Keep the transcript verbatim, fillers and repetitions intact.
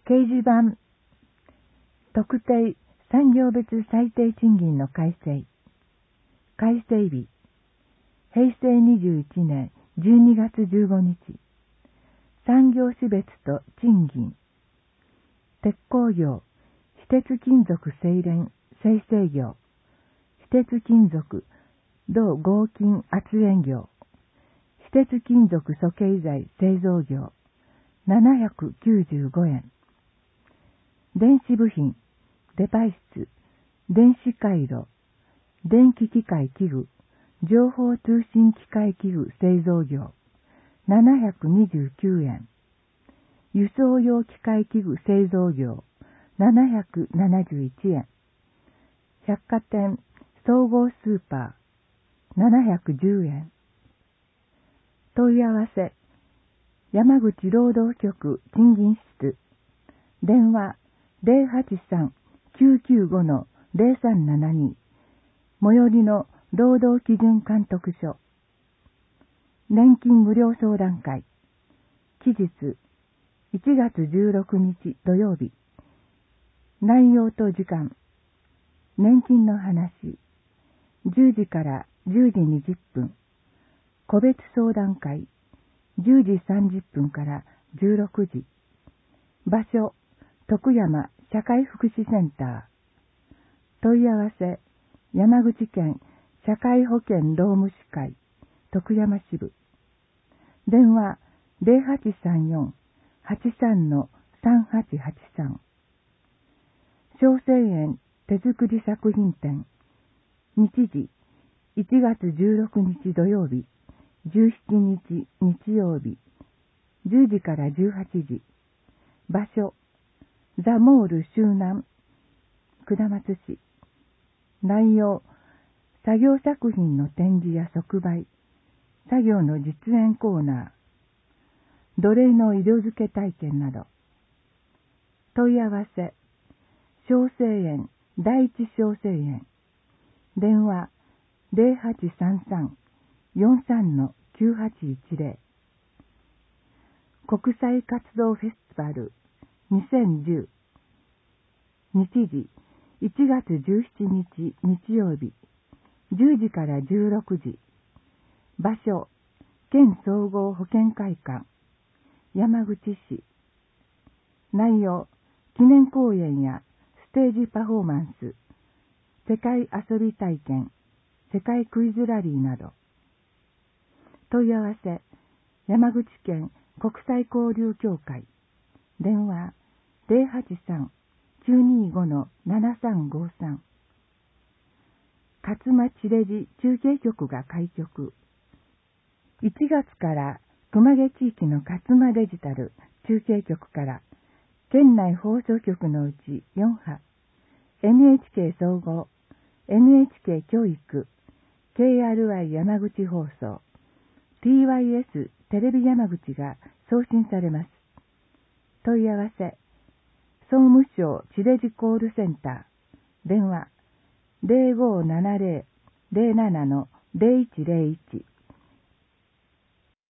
掲示板、特定産業別最低賃金の改正。改正日、へいせいにじゅういちねんじゅうにがつじゅうごにち。産業種別と賃金。鉄鋼業、非鉄金属精錬、精製業。非鉄金属、銅合金圧延業。非鉄金属塑形材製造業。ななひゃくきゅうじゅうごえん。電子部品、デバイス、電子回路、電気機械器具、情報通信機械器具製造業、ななひゃくにじゅうきゅうえん。輸送用機械器具製造業、ななひゃくななじゅういちえん。百貨店、総合スーパー、ななひゃくじゅうえん。問い合わせ、山口労働局賃金室、電話 ゼロはちさん きゅうきゅうご ゼロさんななに、最寄りの労働基準監督署。年金無料相談会。期日いちがつじゅうろくにち土曜日。内容と時間。年金の話。じゅうじからじゅうじにじゅっぷん。個別相談会。じゅうじさんじゅっぷんからじゅうろくじ。場所、徳山社会福祉センター。問い合わせ、山口県社会保険労務士会、徳山支部。電話、ゼロはちさんよん はちさん さんはちはちさん。小生園手作り作品展。日時、いちがつじゅうろくにち土曜日、じゅうしちにち日曜日、じゅうじからじゅうはちじ。場所、ザ・モール周南、下松市。内容、作業作品の展示や即売、作業の実演コーナー、奴隷の色付け体験など。問い合わせ、小生園第一小生園。電話、ゼロはちさんさん よんさん きゅうはちいちゼロ。国際活動フェスティバルにせんじゅう。日時、いちがつじゅうしちにち日曜日、じゅうじからじゅうろくじ。場所、県総合保健会館、山口市。内容、記念講演やステージパフォーマンス、世界遊び体験、世界クイズラリーなど。問い合わせ、山口県国際交流協会。電話、ゼロはちさん きゅうにご ななさんごさん。勝間地デジ中継局が開局。いちがつから熊毛地域の勝間デジタル中継局から県内放送局のうちよんは、エヌエイチケー 総合、エヌエイチケー 教育、ケーアールアイ 山口放送、ティーワイエス テレビ山口が送信されます。問い合わせ、総務省地デジコールセンター、電話ゼロごーななゼロ ゼロなな ゼロいちゼロいち。